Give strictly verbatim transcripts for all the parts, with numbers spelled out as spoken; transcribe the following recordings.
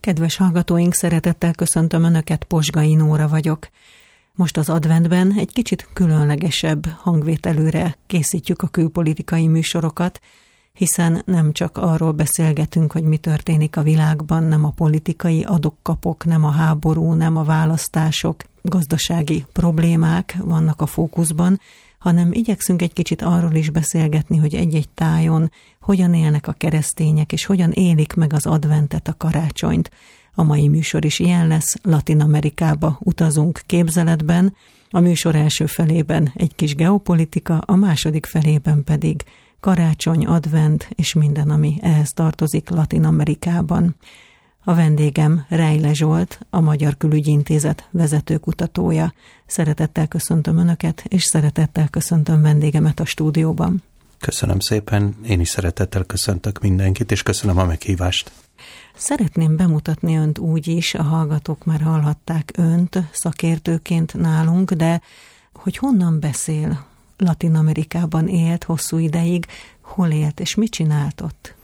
Kedves hallgatóink, szeretettel köszöntöm Önöket, Posgai Nóra vagyok. Most az adventben egy kicsit különlegesebb hangvételűre készítjük a külpolitikai műsorokat, hiszen nem csak arról beszélgetünk, hogy mi történik a világban, nem a politikai adok-kapok, nem a háború, nem a választások, gazdasági problémák vannak a fókuszban, hanem igyekszünk egy kicsit arról is beszélgetni, hogy egy-egy tájon hogyan élnek a keresztények, és hogyan élik meg az adventet, a karácsonyt. A mai műsor is ilyen lesz, Latin Amerikába utazunk képzeletben, a műsor első felében egy kis geopolitika, a második felében pedig karácsony, advent és minden, ami ehhez tartozik Latin Amerikában. A vendégem Rejle Zsolt, a Magyar Külügyi Intézet vezetőkutatója. Szeretettel köszöntöm Önöket, és szeretettel köszöntöm vendégemet a stúdióban. Köszönöm szépen, én is szeretettel köszöntök mindenkit, és köszönöm a meghívást. Szeretném bemutatni Önt úgy is, a hallgatók már hallhatták Önt szakértőként nálunk, de hogy honnan beszél? Latin Amerikában élt hosszú ideig, hol élt és mit csinált ott?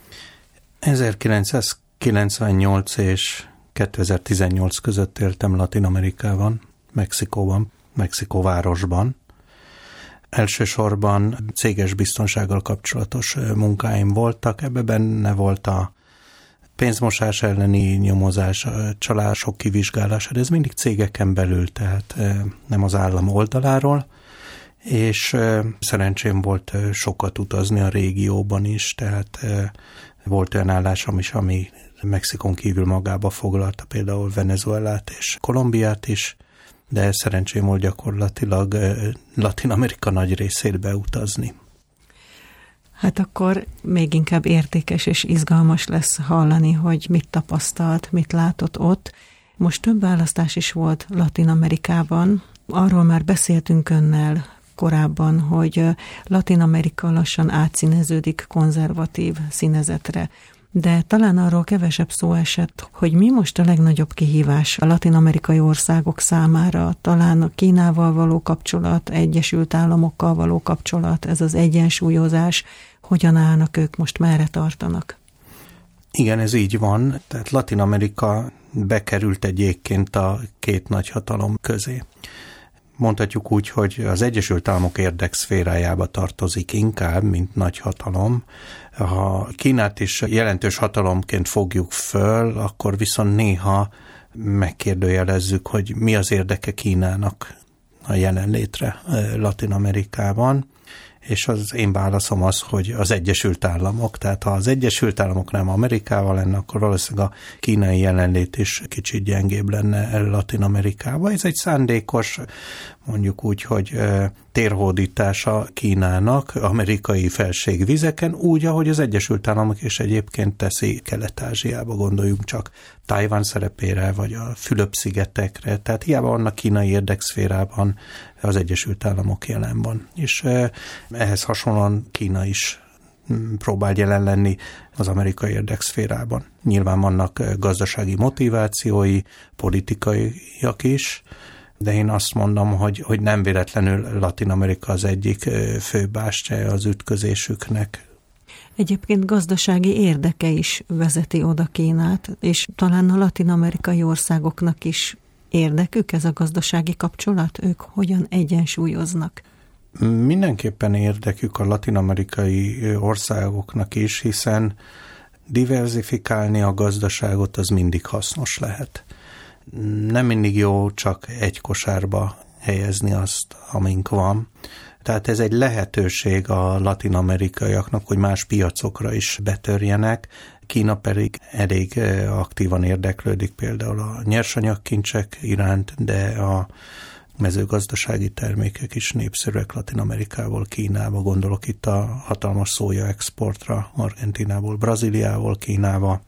ezerkilencszázkilencvennyolc és kétezer-tizennyolc között éltem Latin Amerikában, Mexikóban, Mexikóvárosban. Elsősorban céges biztonsággal kapcsolatos munkáim voltak, ebbe benne volt a pénzmosás elleni nyomozás, a csalások kivizsgálása, de ez mindig cégeken belül, tehát nem az állam oldaláról, és szerencsém volt sokat utazni a régióban is, tehát volt olyan állásom is, ami Mexikon kívül magába foglalta, például Venezuelát és Kolumbiát is, de szerencsém volt gyakorlatilag Latin Amerika nagy részét beutazni. Hát akkor még inkább értékes és izgalmas lesz hallani, hogy mit tapasztalt, mit látott ott. Most több választás is volt Latin Amerikában. Arról már beszéltünk Önnel korábban, hogy Latin Amerika lassan átszíneződik konzervatív színezetre. De talán arról kevesebb szó esett, hogy mi most a legnagyobb kihívás a latin-amerikai országok számára, talán a Kínával való kapcsolat, Egyesült Államokkal való kapcsolat, ez az egyensúlyozás, hogyan állnak ők most, merre tartanak? Igen, ez így van, tehát Latin Amerika bekerült egyébként a két nagyhatalom közé. Mondhatjuk úgy, hogy az Egyesült Államok érdekszférájába tartozik inkább, mint nagyhatalom. Ha Kínát is jelentős hatalomként fogjuk föl, akkor viszont néha megkérdőjelezzük, hogy mi az érdeke Kínának a jelenlétre Latin Amerikában. És az én válaszom az, hogy az Egyesült Államok, tehát ha az Egyesült Államok nem Amerikával lenne, akkor valószínűleg a kínai jelenlét is kicsit gyengébb lenne Latin Amerikában. Ez egy szándékos, mondjuk úgy, hogy térhódítása Kínának amerikai felségvizeken, úgy, ahogy az Egyesült Államok is egyébként teszi Kelet-Ázsiába, gondoljunk csak Tajvan szerepére, vagy a Fülöp-szigetekre, tehát hiába vannak kínai érdekszférában, az Egyesült Államok jelen van. És ehhez hasonlóan Kína is próbál jelen lenni az amerikai érdekszférában. Nyilván vannak gazdasági motivációi, politikaiak is, de én azt mondom, hogy, hogy nem véletlenül Latin Amerika az egyik fő bástyája az ütközésüknek. Egyébként gazdasági érdeke is vezeti oda Kínát, és talán a latin-amerikai országoknak is érdekük ez a gazdasági kapcsolat? Ők hogyan egyensúlyoznak? Mindenképpen érdekük a latin-amerikai országoknak is, hiszen diverzifikálni a gazdaságot az mindig hasznos lehet. Nem mindig jó csak egy kosárba helyezni azt, amink van. Tehát ez egy lehetőség a latin-amerikaiaknak, hogy más piacokra is betörjenek. Kína pedig elég aktívan érdeklődik például a nyersanyagkincsek iránt, de a mezőgazdasági termékek is népszerűek Latin-Amerikából, Kínába. Gondolok itt a hatalmas szója exportra, Argentinából, Brazíliából, Kínába,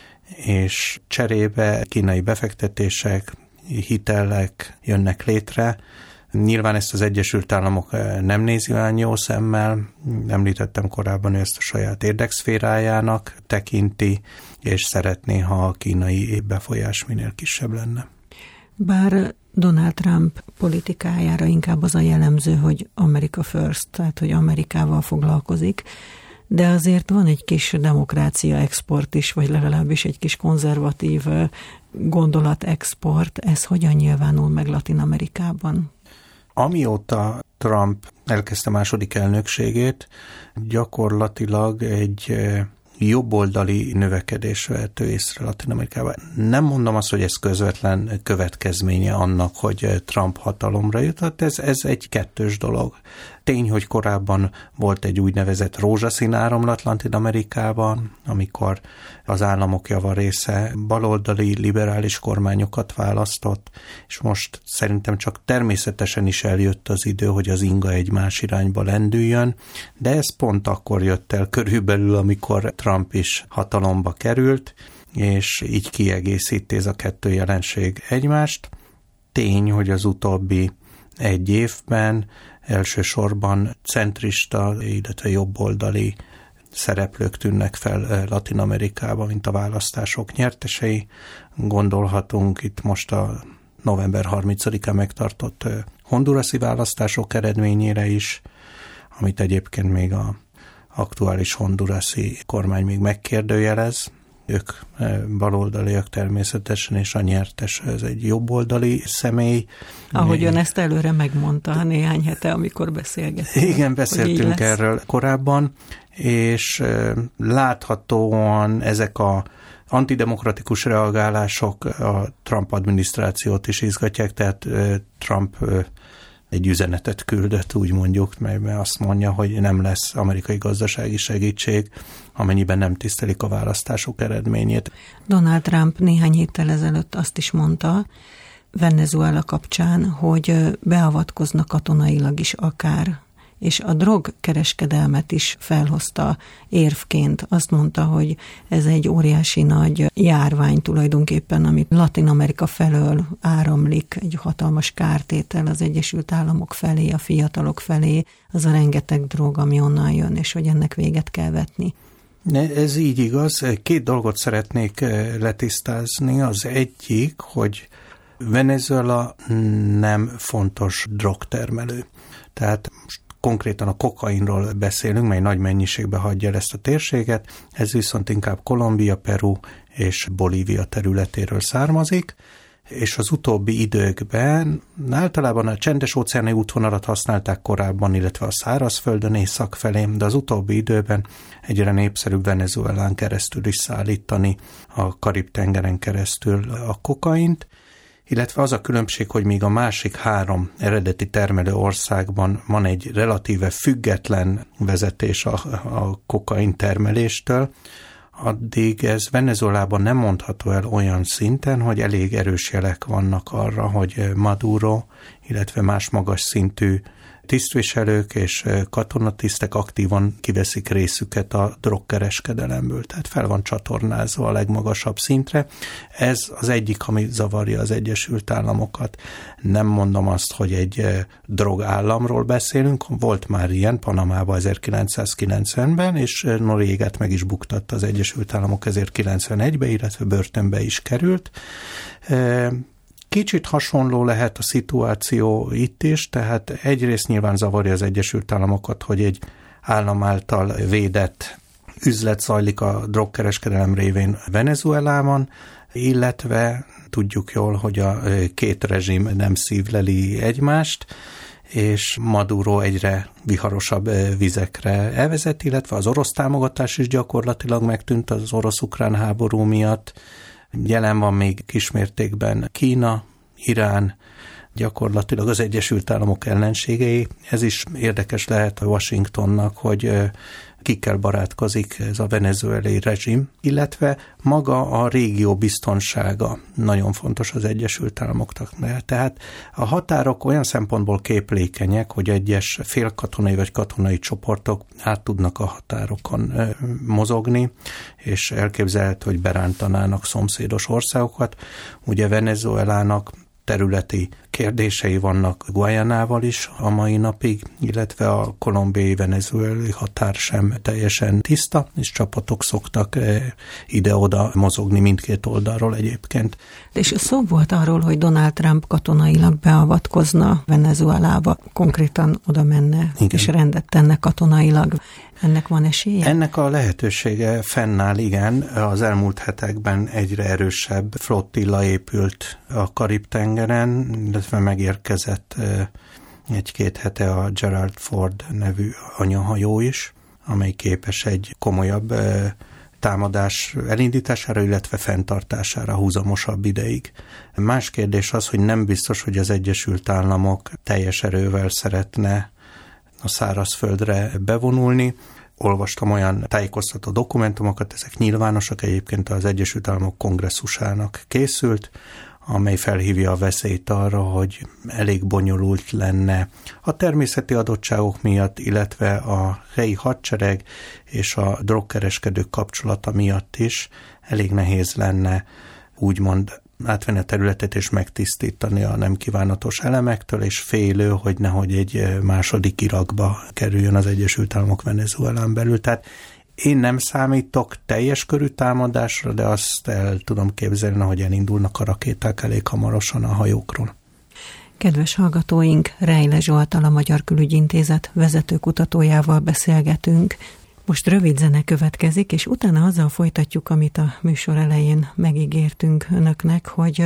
és cserébe kínai befektetések, hitelek jönnek létre. Nyilván ezt az Egyesült Államok nem nézi olyan jó szemmel, említettem korábban, hogy ezt a saját érdekszférájának tekinti, és szeretné, ha a kínai befolyás minél kisebb lenne. Bár Donald Trump politikájára inkább az a jellemző, hogy America first, tehát hogy Amerikával foglalkozik, de azért van egy kis demokrácia export is, vagy legalábbis egy kis konzervatív gondolat export. Ez hogyan nyilvánul meg Latin Amerikában? Amióta Trump elkezdte második elnökségét, gyakorlatilag egy jobboldali növekedés vehető észre Latin Amerikában. Nem mondom azt, hogy ez közvetlen következménye annak, hogy Trump hatalomra jutott, ez, ez egy kettős dolog. Tény, hogy korábban volt egy úgynevezett rózsaszín áramlat Latin Amerikában, amikor az államok javarésze baloldali, liberális kormányokat választott, és most szerintem csak természetesen is eljött az idő, hogy az inga egy más irányba lendüljön, de ez pont akkor jött el körülbelül, amikor Trump is hatalomba került, és így kiegészíti ez a kettő jelenség egymást. Tény, hogy az utóbbi egy évben elsősorban centrista, illetve jobboldali szereplők tűnnek fel Latin Amerikában, mint a választások nyertesei. Gondolhatunk itt most a november harmincadikán megtartott hondurasi választások eredményére is, amit egyébként még a aktuális hondurasi kormány még megkérdőjelez. Ők baloldaliak természetesen, és a nyertes ez egy jobboldali személy. Ahogy ön ezt előre megmondta néhány hete, amikor beszélgettünk. Igen, beszéltünk erről korábban, és láthatóan ezek a antidemokratikus reagálások a Trump adminisztrációt is izgatják, tehát Trump egy üzenetet küldött, úgy mondjuk, mert azt mondja, hogy nem lesz amerikai gazdasági segítség, amennyiben nem tisztelik a választások eredményét. Donald Trump néhány héttel ezelőtt azt is mondta Venezuela kapcsán, hogy beavatkoznak katonailag is akár, és a drogkereskedelmet is felhozta érvként. Azt mondta, hogy ez egy óriási nagy járvány tulajdonképpen, amit Latin Amerika felől áramlik, egy hatalmas kártétel az Egyesült Államok felé, a fiatalok felé, az a rengeteg drog, ami onnan jön, és hogy ennek véget kell vetni. Ez így igaz. Két dolgot szeretnék letisztázni. Az egyik, hogy Venezuela nem fontos drogtermelő. Tehát konkrétan a kokainról beszélünk, mely nagy mennyiségben hagyja el ezt a térséget, ez viszont inkább Kolumbia, Peru és Bolívia területéről származik, és az utóbbi időkben általában a csendes-óceáni útvonalat használták korábban, illetve a szárazföldön észak felé, de az utóbbi időben egyre népszerűbb Venezuelán keresztül is szállítani a Karib-tengeren keresztül a kokaint, illetve az a különbség, hogy még a másik három eredeti termelő országban van egy relatíve független vezetés a, a kokain termeléstől, addig ez Venezuelában nem mondható el olyan szinten, hogy elég erős jelek vannak arra, hogy Maduro, illetve más magas szintű tisztviselők és katonatisztek aktívan kiveszik részüket a drogkereskedelemből, tehát fel van csatornázva a legmagasabb szintre. Ez az egyik, ami zavarja az Egyesült Államokat. Nem mondom azt, hogy egy drogállamról beszélünk, volt már ilyen Panamában ezerkilencszázkilencvenben, és Noriegát meg is buktatta az Egyesült Államok ezerkilencvenegyben, illetve börtönbe is került. Kicsit hasonló lehet a szituáció itt is, tehát egyrészt nyilván zavarja az Egyesült Államokat, hogy egy állam által védett üzlet zajlik a drogkereskedelem révén Venezuelában, illetve tudjuk jól, hogy a két rezsim nem szívleli egymást, és Maduro egyre viharosabb vizekre elvezet, illetve az orosz támogatás is gyakorlatilag megtűnt az orosz-ukrán háború miatt. Jelen van még kismértékben Kína, Irán, gyakorlatilag az Egyesült Államok ellenségei. Ez is érdekes lehet a Washingtonnak, hogy kikkel barátkozik ez a venezuelai rezsim, illetve maga a régió biztonsága nagyon fontos az Egyesült Államoknak. Tehát a határok olyan szempontból képlékenyek, hogy egyes félkatonai vagy katonai csoportok át tudnak a határokon mozogni, és elképzelhető, hogy berántanának szomszédos országokat. Ugye Venezuelának területi kérdései vannak Guyanával is a mai napig, illetve a kolumbiai-venezuelai határ sem teljesen tiszta, és csapatok szoktak ide-oda mozogni mindkét oldalról egyébként. És szó volt arról, hogy Donald Trump katonailag beavatkozna Venezuelába, konkrétan oda menne, igen, és rendet tenne katonailag. Ennek van esélye? Ennek a lehetősége fennáll, igen. Az elmúlt hetekben egyre erősebb flottilla épült a Karib-tengeren, illetve megérkezett egy-két hete a Gerald Ford nevű anyahajó is, amely képes egy komolyabb támadás elindítására, illetve fenntartására húzamosabb ideig. Más kérdés az, hogy nem biztos, hogy az Egyesült Államok teljes erővel szeretne a szárazföldre bevonulni. Olvastam olyan tájékoztató dokumentumokat, ezek nyilvánosak, egyébként az Egyesült Államok kongresszusának készült, amely felhívja a veszélyt arra, hogy elég bonyolult lenne a természeti adottságok miatt, illetve a helyi hadsereg és a drogkereskedők kapcsolata miatt is elég nehéz lenne úgymond átvenni a területet és megtisztítani a nem kívánatos elemektől, és félő, hogy nehogy egy második Irakba kerüljön az Egyesült Államok Venezuelán belül. Tehát én nem számítok teljes körű támadásra, de azt el tudom képzelni, hogy elindulnak a rakéták elég hamarosan a hajókról. Kedves hallgatóink, Rejle Zsolttal, a Magyar Külügyintézet vezető kutatójával beszélgetünk. Most rövid zene következik, és utána azzal folytatjuk, amit a műsor elején megígértünk önöknek, hogy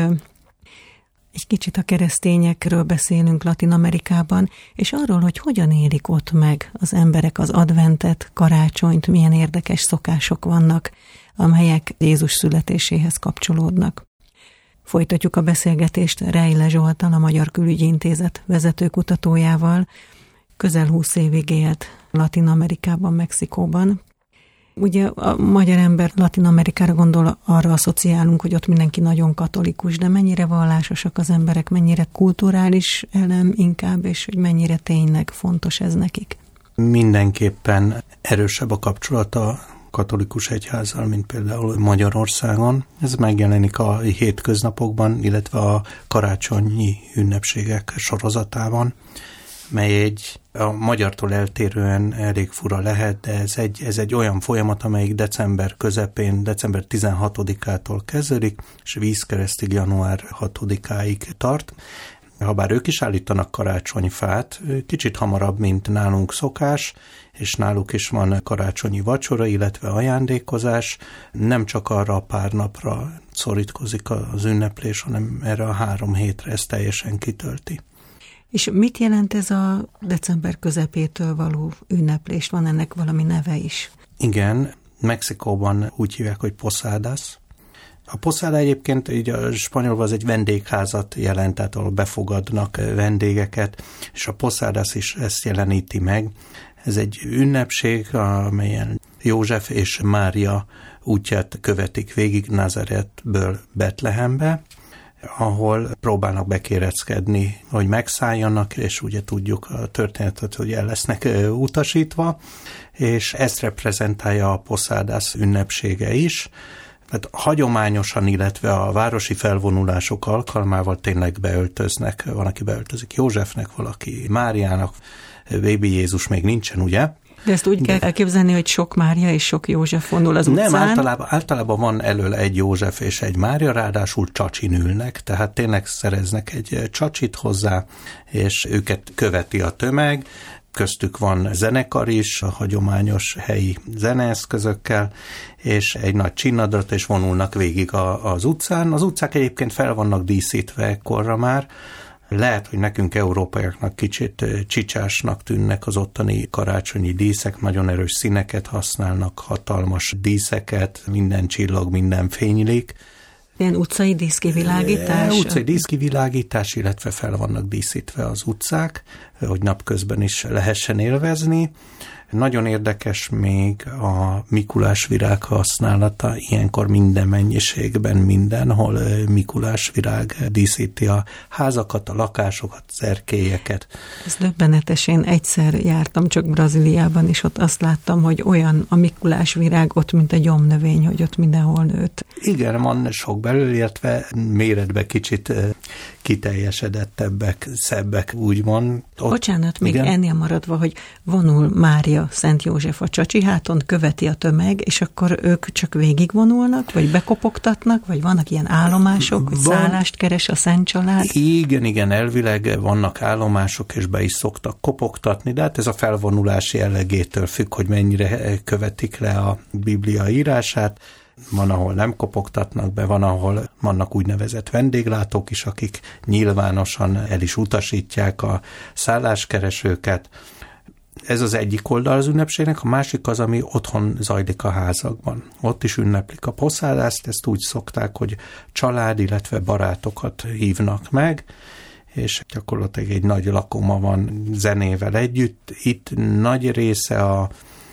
egy kicsit a keresztényekről beszélünk Latin-Amerikában, és arról, hogy hogyan élik ott meg az emberek az adventet, karácsonyt, milyen érdekes szokások vannak, amelyek Jézus születéséhez kapcsolódnak. Folytatjuk a beszélgetést Rejle Zsolttal, a Magyar Külügyintézet vezető kutatójával. Közel húsz évig élt Latin-Amerikában, Mexikóban. Ugye a magyar ember Latin-Amerikára gondol, arra asszociálunk, hogy ott mindenki nagyon katolikus, de mennyire vallásosak az emberek, mennyire kulturális elem inkább, és hogy mennyire tényleg fontos ez nekik? Mindenképpen erősebb a kapcsolat a katolikus egyházzal, mint például Magyarországon. Ez megjelenik a hétköznapokban, illetve a karácsonyi ünnepségek sorozatában, mely egy a magyartól eltérően elég fura lehet, de ez egy, ez egy olyan folyamat, amelyik december közepén, december tizenhatodikától kezdődik, és vízkeresztig január hatodikáig tart. Habár ők is állítanak karácsonyfát, kicsit hamarabb, mint nálunk szokás, és náluk is van karácsonyi vacsora, illetve ajándékozás. Nem csak arra a pár napra szorítkozik az ünneplés, hanem erre a három hétre ez teljesen kitölti. És mit jelent ez a december közepétől való ünneplés? Van ennek valami neve is? Igen, Mexikóban úgy hívják, hogy Posadas. A Posada egyébként így a spanyolban az egy vendégházat jelent, tehát ahol befogadnak vendégeket, és a Posadas is ezt jeleníti meg. Ez egy ünnepség, amelyen József és Mária útját követik végig Nazaretből Betlehembe, ahol próbálnak bekéreckedni, hogy megszálljanak, és ugye tudjuk a történetet, hogy el lesznek utasítva, és ezt reprezentálja a Posadas ünnepsége is. Tehát hagyományosan, illetve a városi felvonulások alkalmával tényleg beöltöznek. Van, aki beöltözik Józsefnek, valaki Máriának, Baby Jézus még nincsen, ugye? De ezt úgy kell elképzelni, hogy sok Mária és sok József vonul az utcán? Nem, általában, általában van elől egy József és egy Mária, ráadásul csacsin ülnek, tehát tényleg szereznek egy csacsit hozzá, és őket követi a tömeg. Köztük van zenekar is, a hagyományos helyi zeneeszközökkel, és egy nagy csinnadrat, és vonulnak végig a, az utcán. Az utcák egyébként fel vannak díszítve ekkorra már. Lehet, hogy nekünk európaiaknak kicsit csicsásnak tűnnek az ottani karácsonyi díszek, nagyon erős színeket használnak, hatalmas díszeket, minden csillog, minden fénylik. Ilyen utcai díszkivilágítás? Utcai díszkivilágítás, illetve fel vannak díszítve az utcák, hogy napközben is lehessen élvezni. Nagyon érdekes még a Mikulás virág használata, ilyenkor minden mennyiségben mindenhol Mikulás virág díszíti a házakat, a lakásokat, az erkélyeket. Ez döbbenetes, én egyszer jártam csak Brazíliában, és ott azt láttam, hogy olyan a Mikulás virág ott, mint egy gyomnövény, hogy ott mindenhol nőtt. Igen, van sok belül, illetve méretbe kicsit kiteljesedettebbek, szebbek, úgymond. Ott, Bocsánat, még igen? Ennél maradva, hogy vonul Mária Szent József a csacsiháton, követi a tömeg, és akkor ők csak végigvonulnak, vagy bekopogtatnak, vagy vannak ilyen állomások, hogy Van... szállást keres a Szent Család? Igen, igen, elvileg vannak állomások, és be is szoktak kopogtatni, de hát ez a felvonulás jellegétől függ, hogy mennyire követik le a Biblia írását. Van, ahol nem kopogtatnak be, van, ahol vannak úgynevezett vendéglátók is, akik nyilvánosan el is utasítják a szálláskeresőket. Ez az egyik oldal az ünnepségnek, a másik az, ami otthon zajlik a házakban. Ott is ünneplik a poszádást, ezt úgy szokták, hogy család, illetve barátokat hívnak meg, és gyakorlatilag egy nagy lakoma van zenével együtt. Itt nagy része a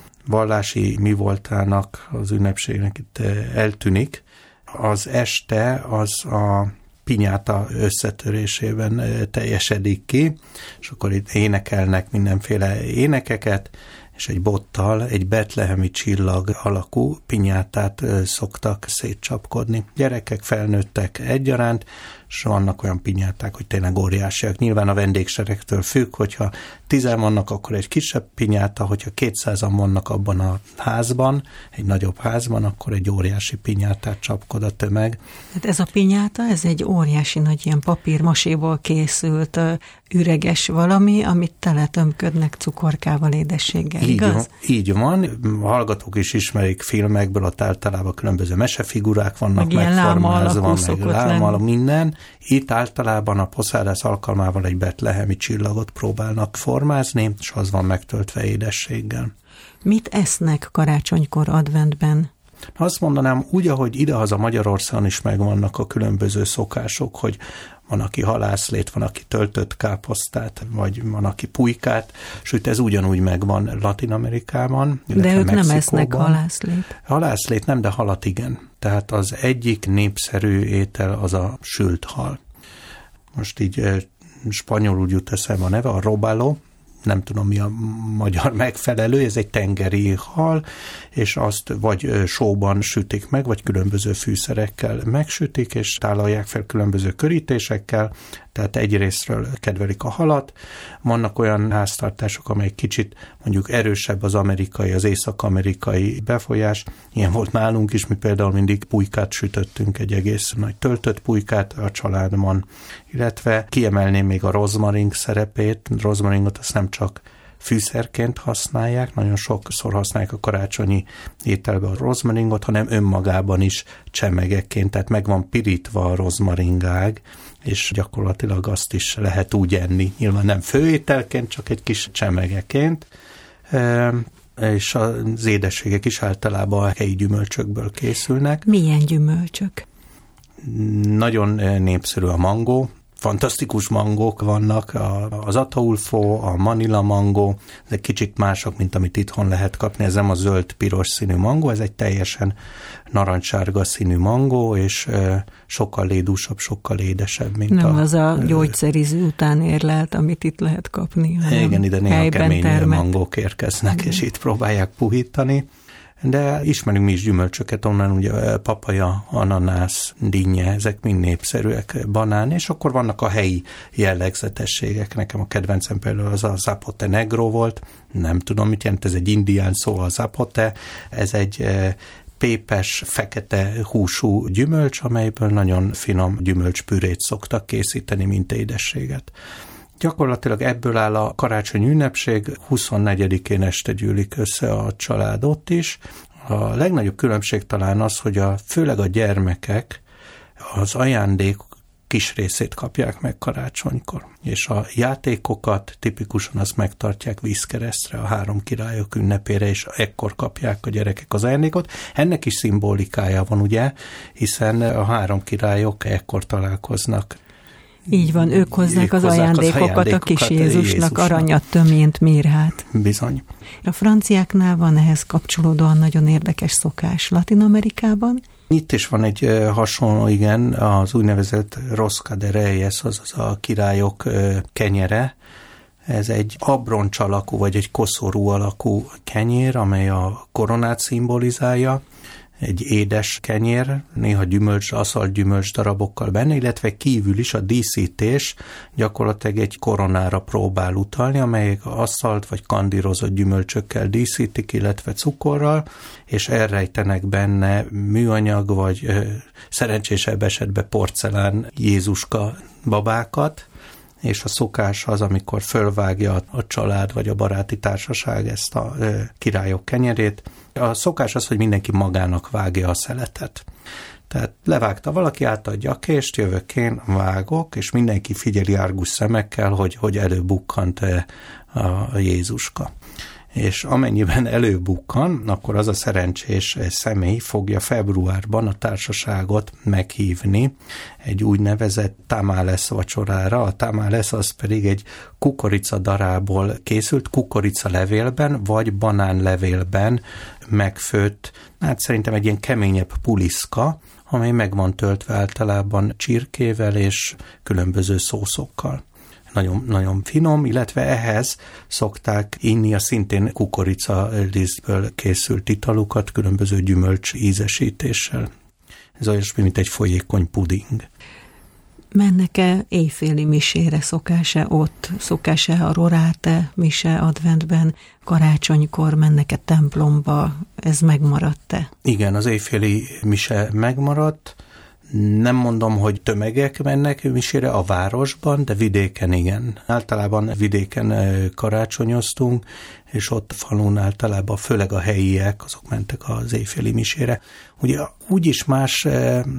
vallási mi voltának, az ünnepségnek itt eltűnik. Az este az a pinyáta összetörésében teljesedik ki, és akkor itt énekelnek mindenféle énekeket, és egy bottal egy betlehemi csillag alakú pinyátát szoktak szétcsapkodni. Gyerekek, felnőttek egyaránt, és vannak olyan pinyáták, hogy tényleg óriásiak. Nyilván a vendégseregtől függ, hogyha tizen vannak, akkor egy kisebb pinyáta, hogyha kétszázan vannak abban a házban, egy nagyobb házban, akkor egy óriási pinyátát csapkod a tömeg. Hát ez a pinyáta, ez egy óriási nagy ilyen papírmaséból készült üreges valami, amit teletömködnek cukorkával, édességgel, így igaz? Van, így van. A hallgatók is ismerik filmekből, ott általában különböző mesefigurák vannak meg megformázva, meg láma, minden. Itt általában a poszádász alkalmával egy betlehemi csillagot próbálnak formázni, és az van megtöltve édességgel. Mit esznek karácsonykor, adventben? Azt mondanám, úgy, ahogy idehaza Magyarországon is megvannak a különböző szokások, hogy van, aki halászlét, van, aki töltött káposztát, vagy van, aki pulykát, sőt, ez ugyanúgy megvan Latin-Amerikában. De ők Mexikóban. Nem esznek halászlét. Halászlét nem, de halat igen. Tehát az egyik népszerű étel az a sült hal. Most így eh, spanyolul jut eszembe a neve, a robalo, nem tudom mi a magyar megfelelő, ez egy tengeri hal, és azt vagy sóban sütik meg, vagy különböző fűszerekkel megsütik, és tálalják fel különböző körítésekkel, tehát egyrésztről kedvelik a halat. Vannak olyan háztartások, amely kicsit mondjuk erősebb az amerikai, az észak-amerikai befolyás. Ilyen volt nálunk is, mi például mindig pulykát sütöttünk, egy egész nagy töltött pulykát a családban, illetve kiemelném még a rozmaring szerepét. Rozmaringot azt nem csak fűszerként használják, nagyon sokszor használják a karácsonyi ételbe a rozmaringot, hanem önmagában is csemegekként, tehát meg van pirítva a rozmaringág, és gyakorlatilag azt is lehet úgy enni. Nyilván nem főételként, csak egy kis csemegeként, és az édességek is általában a helyi gyümölcsökből készülnek. Milyen gyümölcsök? Nagyon népszerű a mangó, fantasztikus mangók vannak, az ataulfó, a manila mangó, ezek kicsit mások, mint amit itthon lehet kapni, ez nem a zöld-piros színű mangó, ez egy teljesen narancssárga színű mangó, és sokkal lédúsabb, sokkal édesebb, mint nem a... Nem az a gyógyszeriző után érlelt, amit itt lehet kapni. Igen, ide néha kemény mangók érkeznek, igen. És itt próbálják puhítani. De ismerünk mi is gyümölcsöket, onnan ugye papaja, ananász, dinnye, ezek mind népszerűek, banán, és akkor vannak a helyi jellegzetességek. Nekem a kedvencem például az a zapote negro volt, nem tudom mit jelent, ez egy indián szó a zapote, ez egy pépes, fekete húsú gyümölcs, amelyből nagyon finom gyümölcspürét szoktak készíteni, mint édességet. Gyakorlatilag ebből áll a karácsony ünnepség, huszonnegyedikén este gyűlik össze a család ott is. A legnagyobb különbség talán az, hogy a, főleg a gyermekek az ajándék kis részét kapják meg karácsonykor, és a játékokat tipikusan azt megtartják vízkeresztre, a három királyok ünnepére, és ekkor kapják a gyerekek az ajándékot. Ennek is szimbolikája van, ugye, hiszen a három királyok ekkor találkoznak. Így van, ők hozzák, ők az, hozzák ajándékokat az ajándékokat a kis Jézusnak, Jézusnak. Aranyat, töményt, mirhát. Bizony. A franciáknál van ehhez kapcsolódóan nagyon érdekes szokás. Latin-Amerikában? Itt is van egy uh, hasonló, igen, az úgynevezett rosca de reyes, azaz a királyok uh, kenyere. Ez egy abroncs alakú, vagy egy koszorú alakú kenyér, amely a koronát szimbolizálja. egy édes kenyér, néha gyümölcs, aszalt gyümölcs darabokkal benne, illetve kívül is a díszítés gyakorlatilag egy koronára próbál utalni, amelyek aszalt vagy kandírozott gyümölcsökkel díszítik, illetve cukorral, és elrejtenek benne műanyag vagy ö, szerencsésebb esetben porcelán Jézuska babákat, és a szokás az, amikor fölvágja a család vagy a baráti társaság ezt a ö, királyok kenyerét. A szokás az, hogy mindenki magának vágja a szeletet. Tehát levágta valaki, átadja a kést, jövök én, vágok, és mindenki figyeli árgus szemekkel, hogy, hogy előbukkant a Jézuska. És amennyiben előbukkan, akkor az a szerencsés személy fogja februárban a társaságot meghívni egy úgynevezett tamales vacsorára. A tamales az pedig egy kukorica darából készült, kukorica levélben vagy banánlevélben megfőtt, hát szerintem egy ilyen keményebb puliszka, amely meg van töltve általában csirkével és különböző szószokkal. Nagyon, nagyon finom, illetve ehhez szokták inni a szintén kukorica lisztből készült italukat különböző gyümölcs ízesítéssel. Ez olyasmi, mint egy folyékony puding. Mennek-e éjféli misére, szokás-e ott, szokás-e a roráte mise adventben, karácsonykor mennek-e templomba, ez megmaradt-e? Igen, az éjféli mise megmaradt. Nem mondom, hogy tömegek mennek misére a városban, de vidéken igen. Általában vidéken karácsonyoztunk, és ott falun általában főleg a helyiek, azok mentek az éjféli misére. Ugye úgyis más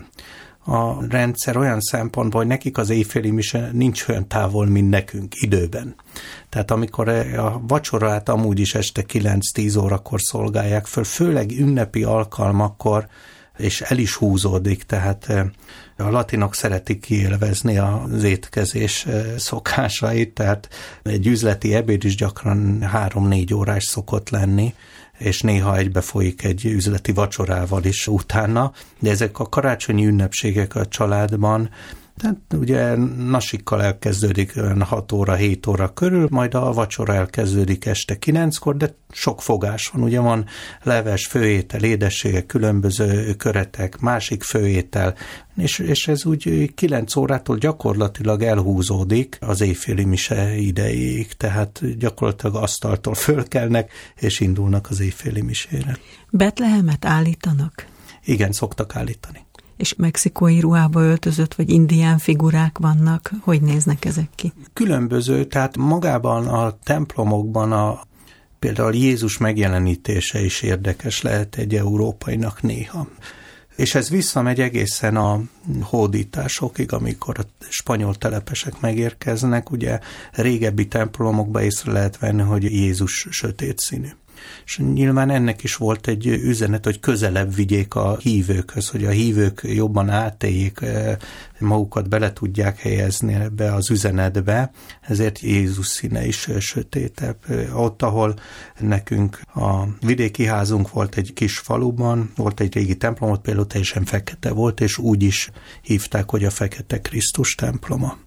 a rendszer olyan szempontból, hogy nekik az éjféli mise nincs olyan távol, mint nekünk időben. Tehát amikor a vacsorát amúgy is este kilenc-tíz órakor szolgálják föl, főleg ünnepi alkalmakkor, és el is húzódik, tehát a latinok szeretik kiélvezni az étkezés szokásait, tehát egy üzleti ebéd is gyakran három-négy órás szokott lenni, és néha egybefolyik egy üzleti vacsorával is utána, de ezek a karácsonyi ünnepségek a családban, tehát ugye nasikkal elkezdődik hat óra, hét óra körül, majd a vacsora elkezdődik este kilenckor, de sok fogás van, ugye van leves, főétel, édességek, különböző köretek, másik főétel, és, és ez úgy kilenc órától gyakorlatilag elhúzódik az éjféli mise idejéig, tehát gyakorlatilag asztaltól fölkelnek, és indulnak az éjféli misére. Betlehemet állítanak? Igen, szoktak állítani. És mexikói ruhába öltözött, vagy indián figurák vannak. Hogy néznek ezek ki? Különböző, tehát magában a templomokban a, például Jézus megjelenítése is érdekes lehet egy európainak néha. És ez visszamegy egészen a hódításokig, amikor a spanyol telepesek megérkeznek, ugye régebbi templomokban észre lehet venni, hogy Jézus sötét színű. És nyilván ennek is volt egy üzenet, hogy közelebb vigyék a hívőkhöz, hogy a hívők jobban átéljék, magukat bele tudják helyezni ebbe az üzenetbe, ezért Jézus színe is sötétebb. Ott, ahol nekünk a vidéki házunk volt egy kis faluban, volt egy régi templom, ott például teljesen fekete volt, és úgy is hívták, hogy a Fekete Krisztus temploma.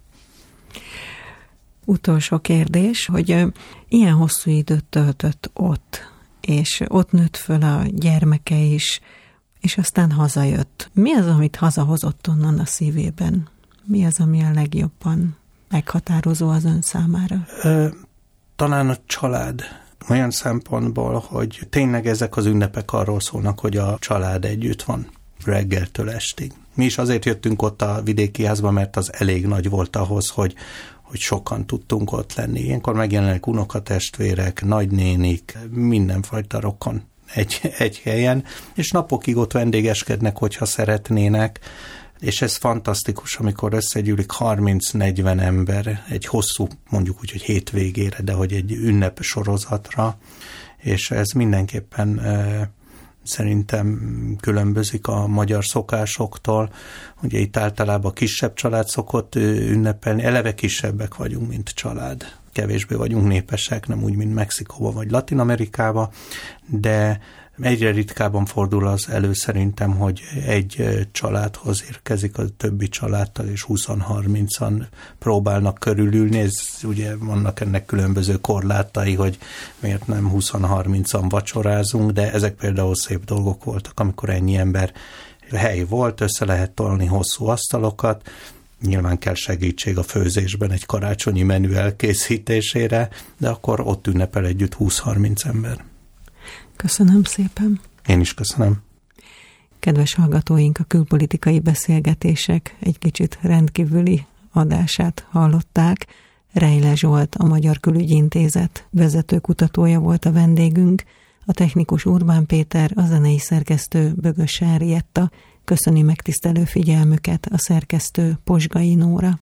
Utolsó kérdés, hogy ilyen hosszú időt töltött ott, és ott nőtt föl a gyermeke is, és aztán hazajött. Mi az, amit hazahozott onnan a szívében? Mi az, ami a legjobban meghatározó az ön számára? Ö, talán a család. Olyan szempontból, hogy tényleg ezek az ünnepek arról szólnak, hogy a család együtt van reggeltől estig. Mi is azért jöttünk ott a vidéki házba, mert az elég nagy volt ahhoz, hogy hogy sokan tudtunk ott lenni. Ilyenkor megjelennek unokatestvérek, nagynénik, mindenfajta rokon egy, egy helyen, és napokig ott vendégeskednek, hogyha szeretnének, és ez fantasztikus, amikor összegyűlik harminc-negyven ember egy hosszú, mondjuk úgy, hogy hétvégére, de hogy egy ünnep sorozatra, és ez mindenképpen e, szerintem különbözik a magyar szokásoktól. Ugye itt általában kisebb család szokott ünnepelni, eleve kisebbek vagyunk, mint család. Kevésbé vagyunk népesek, nem úgy, mint Mexikóba vagy Latin Amerikába, de Egyre ritkábban fordul az elő szerintem, hogy egy családhoz érkezik a többi családtal, és húsz-harmincan próbálnak körülülni. Ez ugye vannak ennek különböző korlátai, hogy miért nem húsz-harmincan vacsorázunk, de ezek például szép dolgok voltak, amikor ennyi ember hely volt, össze lehet tolni hosszú asztalokat. Nyilván kell segítség a főzésben egy karácsonyi menü elkészítésére, de akkor ott ünnepel együtt húsz-harminc ember. Köszönöm szépen. Én is köszönöm. Kedves hallgatóink, a külpolitikai beszélgetések egy kicsit rendkívüli adását hallották. Rejle Zsolt, a Magyar Külügyi Intézet vezető kutatója volt a vendégünk, a technikus Urbán Péter, a zenei szerkesztő Bögös Henrietta. Köszöni megtisztelő figyelmüket a szerkesztő Posgai Nóra.